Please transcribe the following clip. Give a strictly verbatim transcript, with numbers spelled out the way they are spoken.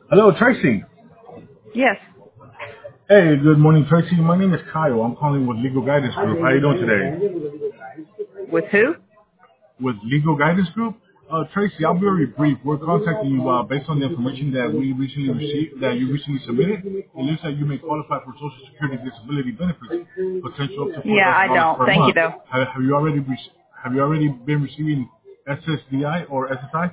Hello, Tracy. Yes. Hey, good morning, Tracy. My name is Kyle. I'm calling with Legal Guidance Group. How are you doing today? With who? With Legal Guidance Group? Uh, Tracy, I'll be very brief. We're contacting you uh, based on the information that we recently received, that you recently submitted. It looks like you may qualify for Social Security disability benefits, potential up to four Yeah, thousand I dollars don't. per Thank you month. though. Have, have you already re- have you already been receiving S S D I or S S I?